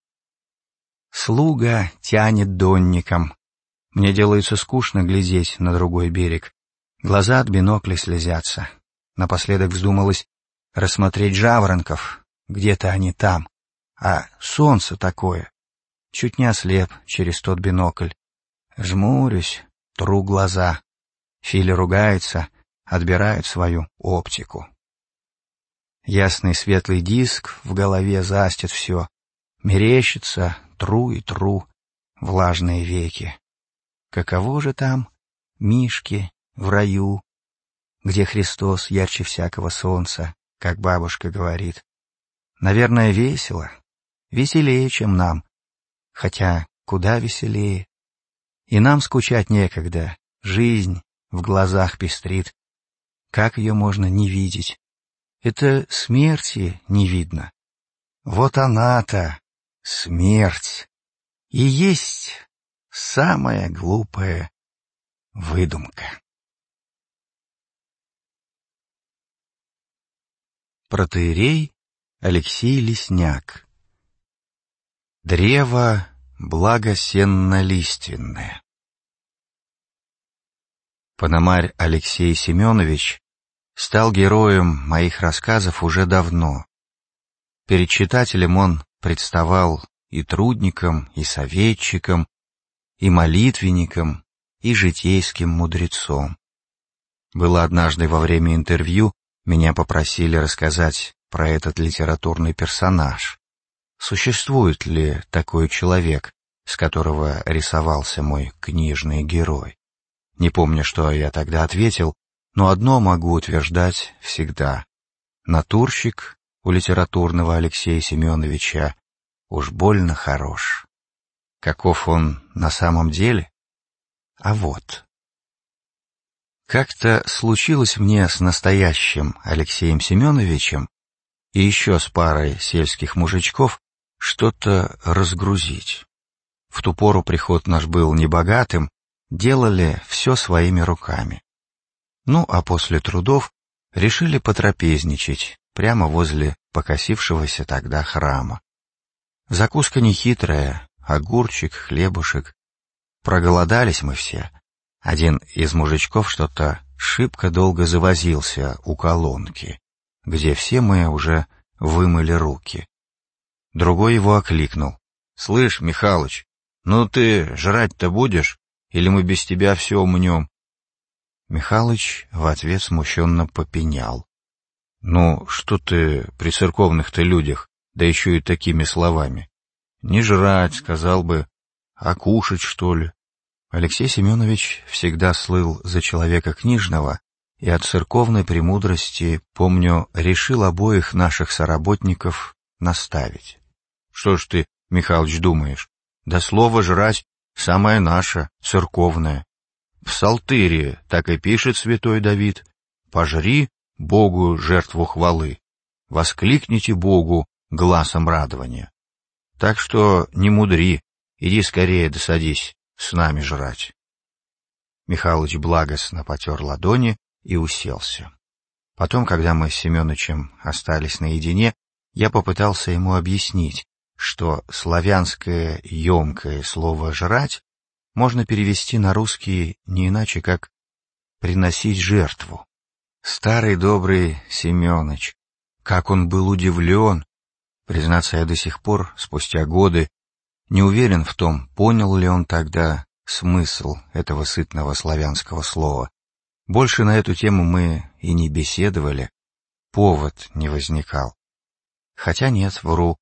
Слуга тянет донником. Мне делается скучно глядеть на другой берег. Глаза от бинокля слезятся. Напоследок вздумалось рассмотреть жаворонков. Где-то они там. А солнце такое. Чуть не ослеп через тот бинокль. Жмурюсь, тру глаза. Филя ругается, отбирает свою оптику. Ясный светлый диск в голове застит все. Мерещится, тру и тру, влажные веки. Каково же там, Мишки, в раю, где Христос ярче всякого солнца, как бабушка говорит. Наверное, весело, веселее, чем нам, хотя куда веселее. И нам скучать некогда, жизнь в глазах пестрит. Как ее можно не видеть? Это смерти не видно. Вот она-то, смерть, и есть самая глупая выдумка. Протоиерей Алексей Лесняк. Древо благосенно-лиственное. Пономарь Алексей Семенович стал героем моих рассказов уже давно. Перед читателем он представал и трудником, и советчиком, и молитвенником, и житейским мудрецом. Было однажды во время интервью, меня попросили рассказать про этот литературный персонаж. Существует ли такой человек, с которого рисовался мой книжный герой? Не помню, что я тогда ответил, но одно могу утверждать всегда. Натурщик у литературного Алексея Семеновича уж больно хорош. Каков он на самом деле? А вот. Как-то случилось мне с настоящим Алексеем Семеновичем и еще с парой сельских мужичков что-то разгрузить. В ту пору приход наш был небогатым, делали все своими руками. Ну, а после трудов решили потрапезничать прямо возле покосившегося тогда храма. Закуска нехитрая, огурчик, хлебушек. Проголодались мы все. Один из мужичков что-то шибко долго завозился у колонки, где все мы уже вымыли руки. Другой его окликнул. «Слышь, Михалыч, ну ты жрать-то будешь, или мы без тебя все умнем?» Михалыч в ответ смущенно попенял. «Ну, что ты при церковных-то людях, да еще и такими словами? Не жрать, сказал бы, а кушать, что ли?» Алексей Семенович всегда слыл за человека книжного и от церковной премудрости, помню, решил обоих наших соработников наставить. Что ж ты, Михалыч, думаешь? Да слово жрать самое наше, церковное. В Псалтыре так и пишет святой Давид: «Пожри Богу жертву хвалы, воскликните Богу гласом радования». Так что не мудри, иди скорее да садись с нами жрать. Михалыч благостно потер ладони и уселся. Потом, когда мы с Семёнычем остались наедине, я попытался ему объяснить, что славянское емкое слово «жрать» можно перевести на русский не иначе, как «приносить жертву». Старый добрый Семёныч, как он был удивлен! Признаться, я до сих пор, спустя годы, не уверен в том, понял ли он тогда смысл этого сытного славянского слова. Больше на эту тему мы и не беседовали, повод не возникал. Хотя нет, вру.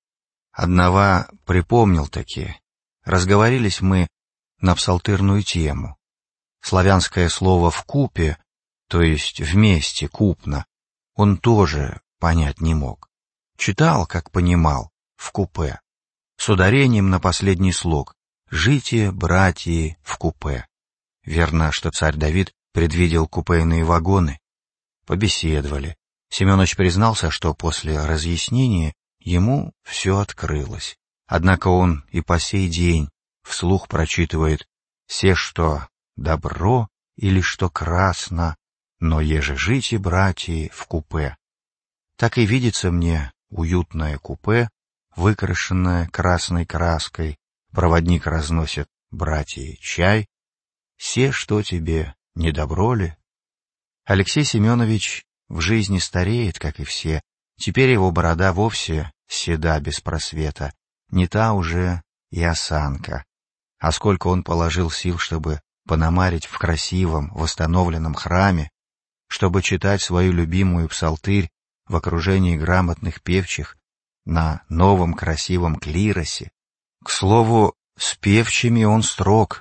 Одного припомнил таки. Разговорились мы на псалтырную тему. Славянское слово «вкупе», то есть «вместе», «купно», он тоже понять не мог. Читал, как понимал, в купе, с ударением на последний слог «Житие, братья, в купе». Верно, что царь Давид предвидел купейные вагоны. Побеседовали. Семёныч признался, что после разъяснения ему все открылось. Однако он и по сей день вслух прочитывает «се, что добро или что красно, но еже житие, братья, в купе». Так и видится мне уютное купе, выкрашенное красной краской, проводник разносит братья чай. Се, что тебе, не добро ли? Алексей Семенович в жизни стареет, как и все. Теперь его борода вовсе седа без просвета, не та уже и осанка. А сколько он положил сил, чтобы пономарить в красивом, восстановленном храме, чтобы читать свою любимую псалтырь в окружении грамотных певчих на новом красивом клиросе. К слову, с певчими он строг.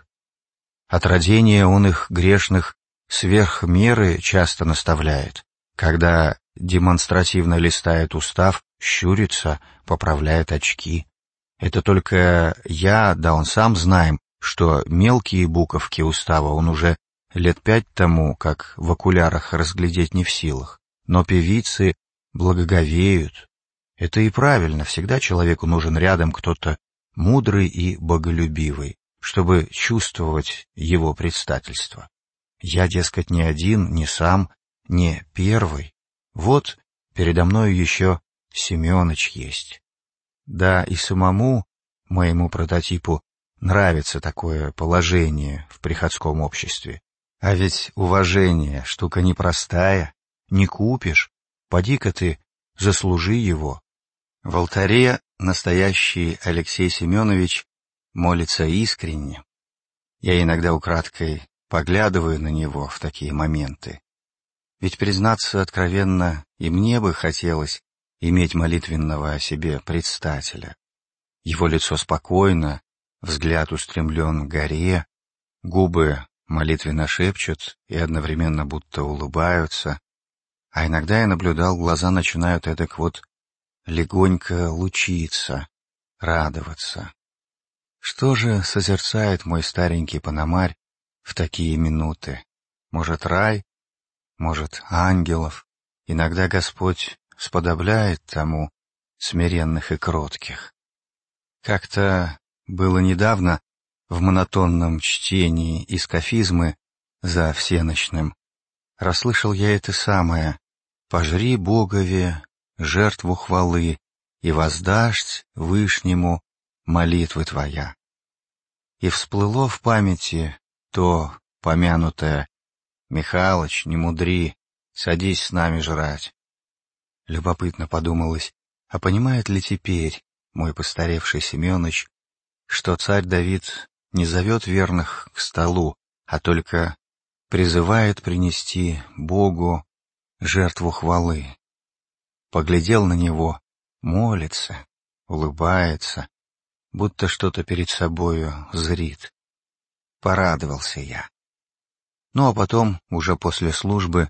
От родения он их грешных сверх меры часто наставляет. Когда демонстративно листает устав, щурится, поправляет очки. Это только я, да он сам знаем, что мелкие буковки устава он уже лет пять тому, как в окулярах разглядеть не в силах. Но певицы благоговеют. Это и правильно, всегда человеку нужен рядом кто-то мудрый и боголюбивый, чтобы чувствовать его предстательство. Я, дескать, не один, не сам, не первый. Вот передо мною еще Семёныч есть. Да, и самому, моему прототипу, нравится такое положение в приходском обществе. А ведь уважение — штука непростая, не купишь. Поди-ка ты, заслужи его. В алтаре настоящий Алексей Семенович молится искренне. Я иногда украдкой поглядываю на него в такие моменты. Ведь, признаться откровенно, и мне бы хотелось иметь молитвенного о себе предстателя. Его лицо спокойно, взгляд устремлен к горе, губы молитвенно шепчут и одновременно будто улыбаются. А иногда я наблюдал, глаза начинают эдак вот легонько лучиться, радоваться. Что же созерцает мой старенький пономарь в такие минуты? Может, рай? Может, ангелов? Иногда Господь сподобляет тому смиренных и кротких. Как-то было недавно в монотонном чтении из кафизмы за всенощным расслышал я это самое: «Пожри Богове жертву хвалы, и воздашь Вышнему молитвы твоя». И всплыло в памяти то помянутое: «Михалыч, не мудри, садись с нами жрать». Любопытно подумалось, а понимает ли теперь мой постаревший Семёныч, что царь Давид не зовет верных к столу, а только призывает принести Богу жертву хвалы. Поглядел на него, молится, улыбается, будто что-то перед собою зрит. Порадовался я. Ну а потом, уже после службы,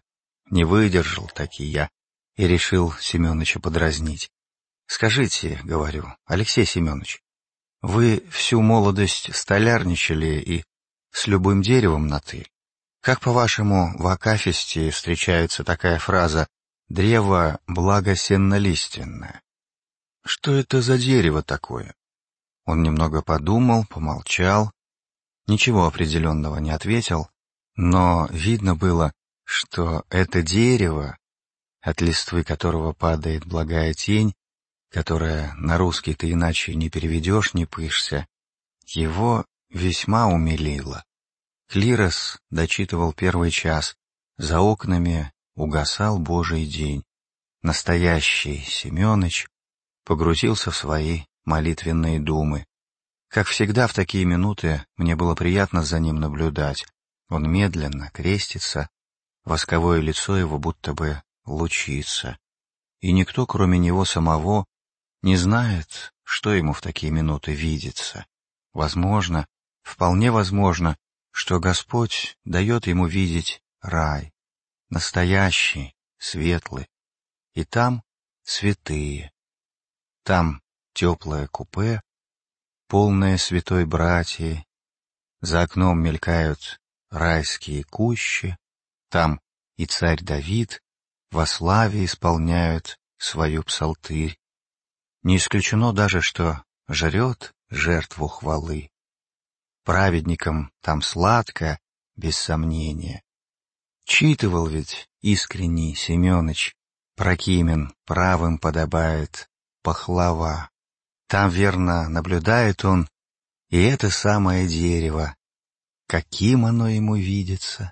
Не выдержал таки я и решил Семёныча подразнить. «Скажите, — говорю, — Алексей Семёныч, вы всю молодость столярничали и с любым деревом на «ты». Как, по-вашему, в акафисте встречается такая фраза «древо благосенно-лиственное»? Что это за дерево такое?» Он немного подумал, помолчал, ничего определенного не ответил, но видно было, что это дерево, от листвы которого падает благая тень, которая на русский ты иначе не переведешь, не пышься, его весьма умилило. Клирос дочитывал первый час, за окнами угасал Божий день. Настоящий Семёныч погрузился в свои молитвенные думы. Как всегда в такие минуты мне было приятно за ним наблюдать. Он медленно крестится, восковое лицо его будто бы лучится. И никто, кроме него самого, не знает, что ему в такие минуты видится. Возможно, вполне возможно, что Господь дает ему видеть рай, настоящий, светлый, и там святые. Там теплое купе, полное святой братьей, за окном мелькают райские кущи, там и царь Давид во славе исполняют свою псалтырь. Не исключено даже, что жрет жертву хвалы. Праведникам там сладко, без сомнения. Читывал ведь искренний Семёныч, Прокимен правым подобает пахлава. Там, верно, наблюдает он и это самое дерево. Каким оно ему видится?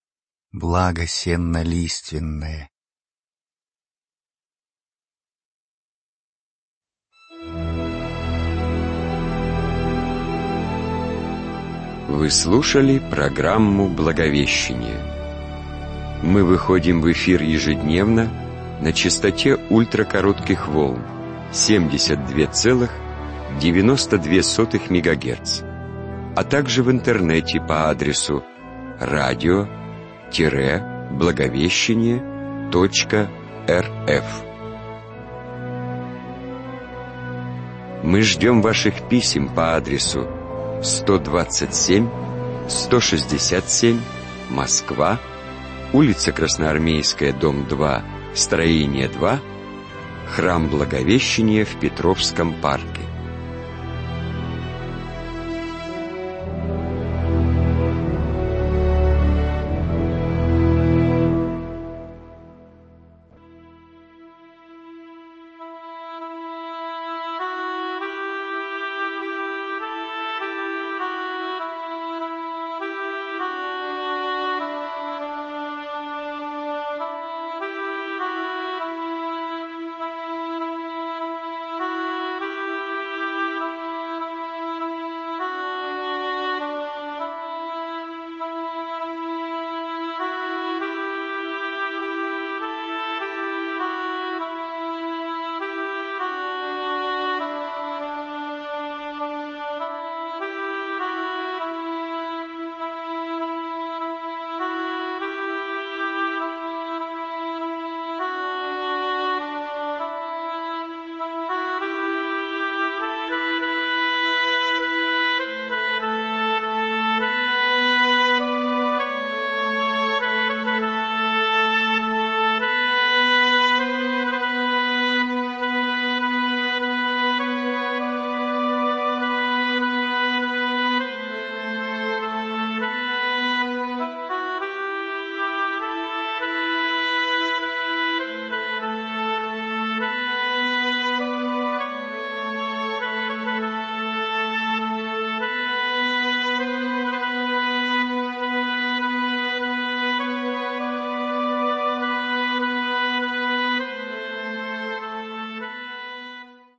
Благосенно-лиственное. Вы слушали программу «Благовещение». Мы выходим в эфир ежедневно на частоте ультракоротких волн семьдесят два целых девяносто две сотых мегагерц, а также в интернете по адресу радио благовещение точка эр эф. Мы ждем ваших писем по адресу сто двадцать семь сто шестьдесят семь, Москва, улица Красноармейская, дом два, строение два, Храм Благовещения в Петровском парке.